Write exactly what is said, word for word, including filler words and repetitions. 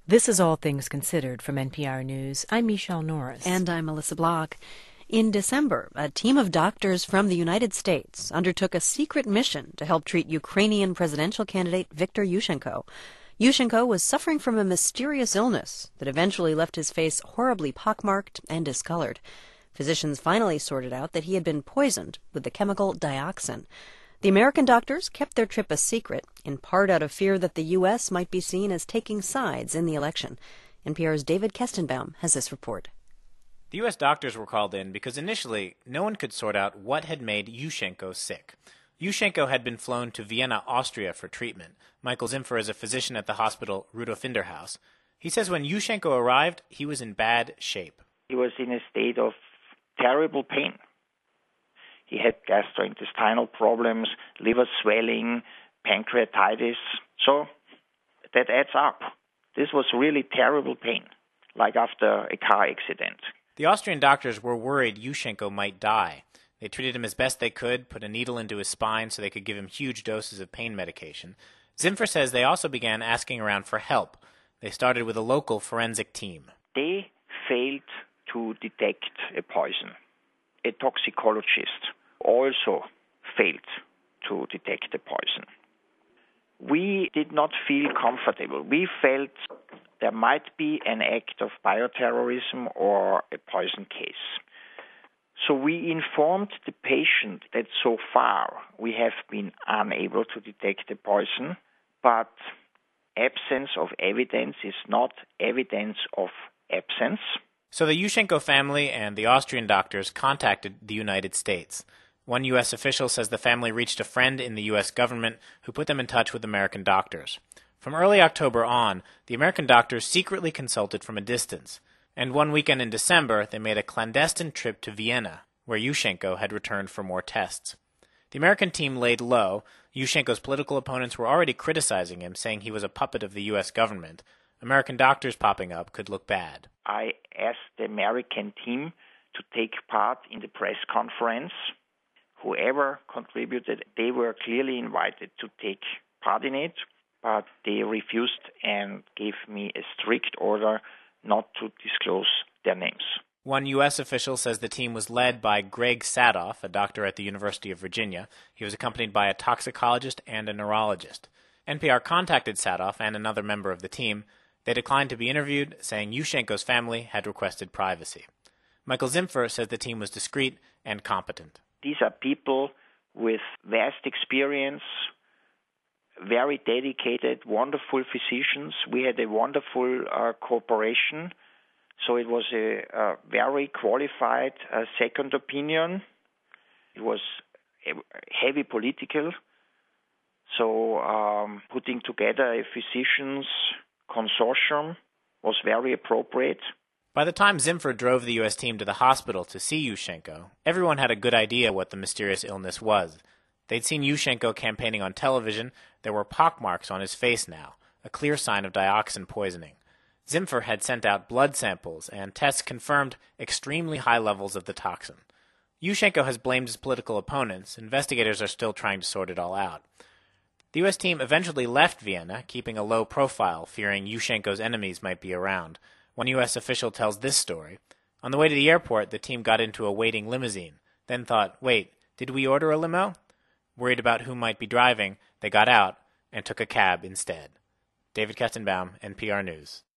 This is All Things Considered from N P R News. I'm Michelle Norris. And I'm Melissa Block. In December, a team of doctors from the United States undertook a secret mission to help treat Ukrainian presidential candidate Viktor Yushchenko. Yushchenko was suffering from a mysterious illness that eventually left his face horribly pockmarked and discolored. Physicians finally sorted out that he had been poisoned with the chemical dioxin. The American doctors kept their trip a secret, in part out of fear that the U S might be seen as taking sides in the election. N P R's David Kestenbaum has this report. The U S doctors were called in because initially no one could sort out what had made Yushchenko sick. Yushchenko had been flown to Vienna, Austria for treatment. Michael Zimfer is a physician at the hospital Rudolf Inderhaus. He says when Yushchenko arrived, he was in bad shape. He was in a state of terrible pain. He had gastrointestinal problems, liver swelling, pancreatitis. So that adds up. This was really terrible pain, like after a car accident. The Austrian doctors were worried Yushchenko might die. They treated him as best they could, put a needle into his spine so they could give him huge doses of pain medication. Zimfer says they also began asking around for help. They started with a local forensic team. They failed to detect a poison. A toxicologist also failed to detect the poison. We did not feel comfortable. We felt there might be an act of bioterrorism or a poison case. So we informed the patient that so far we have been unable to detect the poison, but absence of evidence is not evidence of absence. So the Yushchenko family and the Austrian doctors contacted the United States. One U S official says the family reached a friend in the U S government who put them in touch with American doctors. From early October on, the American doctors secretly consulted from a distance. And one weekend in December, they made a clandestine trip to Vienna, where Yushchenko had returned for more tests. The American team laid low. Yushchenko's political opponents were already criticizing him, saying he was a puppet of the U S government. American doctors popping up could look bad. I asked the American team to take part in the press conference. Whoever contributed, they were clearly invited to take part in it, but they refused and gave me a strict order not to disclose their names. One U S official says the team was led by Greg Sadoff, a doctor at the University of Virginia. He was accompanied by a toxicologist and a neurologist. N P R contacted Sadoff and another member of the team. They declined to be interviewed, saying Yushchenko's family had requested privacy. Michael Zimfer says the team was discreet and competent. These are people with vast experience, very dedicated, wonderful physicians. We had a wonderful uh, cooperation, so it was a, a very qualified uh, second opinion. It was a heavy political, so um, putting together a physicians' consortium was very appropriate. By the time Zimfer drove the U S team to the hospital to see Yushchenko, everyone had a good idea what the mysterious illness was. They'd seen Yushchenko campaigning on television. There were pockmarks on his face now, a clear sign of dioxin poisoning. Zimfer had sent out blood samples, and tests confirmed extremely high levels of the toxin. Yushchenko has blamed his political opponents. Investigators are still trying to sort it all out. The U S team eventually left Vienna, keeping a low profile, fearing Yushchenko's enemies might be around. One U S official tells this story. On the way to the airport, the team got into a waiting limousine, then thought, wait, did we order a limo? Worried about who might be driving, they got out and took a cab instead. David Kestenbaum, N P R News.